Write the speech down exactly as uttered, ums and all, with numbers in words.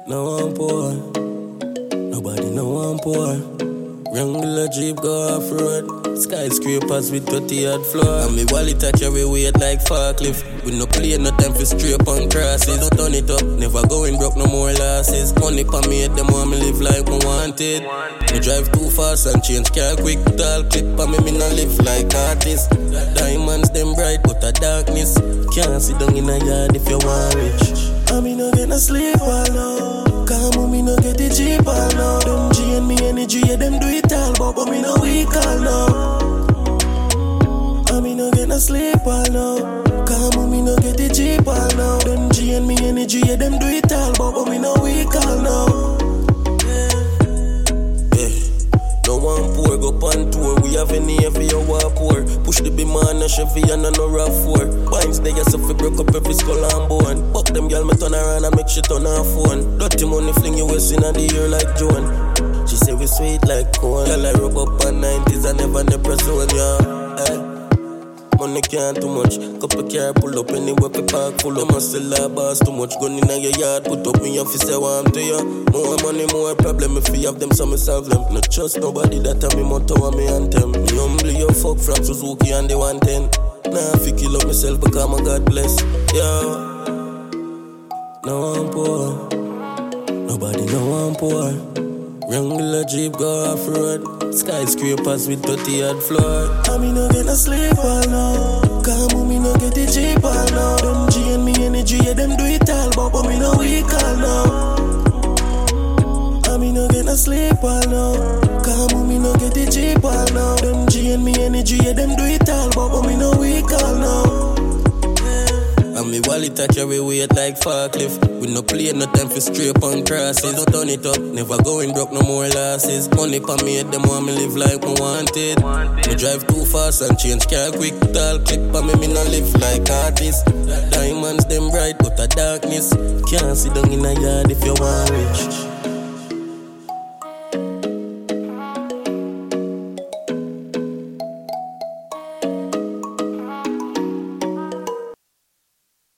No one poor. Nobody no one poor. Wrangler Jeep go off road. Skyscrapers with thirty odd floor. And me wallet a carry weight like forklift. We no play no time for straight on crosses. Don't turn it up, never going broke, no more losses. Money pa me at them want me live like me wanted. Me drive too fast and change car quick. Put all clip pa me, me no live like artist. Diamonds them bright but a darkness. Can't sit down in a yard if you want rich. I me no get no sleep all now. Come me no get the Jeep all now. Them G and me energy, yeah, them do it all, but, but me no weak all now. I me no get no sleep all now. Come me no get the Jeep all now. Them G and me energy, yeah, them do it all, but, but me no weak all now. No one poor, go pan tour. We have any every hour poor. Push the beam on a Chevy and a no RAV four. Binds they get fi break up every skull and bone. Fuck them girl, me turn around and make shit on her phone. Dirty money fling you waist in the ear like Joan. She say we sweet like corn. Girl I rub up on nineties and never the press on ya. Hey. Money can't too much. Couple car pull up anywhere we park full up. Muscle la boss too much. Gun in your yard, put up in your face, I want to you. More money, more problem. If you have them, some solve them. Not trust nobody that tell me motto and me anthem. Me humbly your fuck from Suzuki and the one ten. Nah, I feel kill up myself because my God bless. Yeah. No one poor. Nobody no one poor. Wrangler Jeep go off road. Skyscrapers with thirty odd floor. I me no get no sleep all now. Come me no get the Jeep all now. Them G and me energy, yeah, them do it all, but, but me no weak all now. I me no get no sleep all now. Come me no get the Jeep all now. Them G and me energy, yeah, them do it all, but, but me no weak all now. And me wallet a carry weight like forklift. We no play no time for straight on crosses. Don't turn it up, never going broke, no more losses. Money pa me at them want me live like me wanted. Me drive too fast and change car quick. Tall clip pa me, me no live like artist. Diamonds them bright but a darkness. Can't sit down in a yard if you want rich.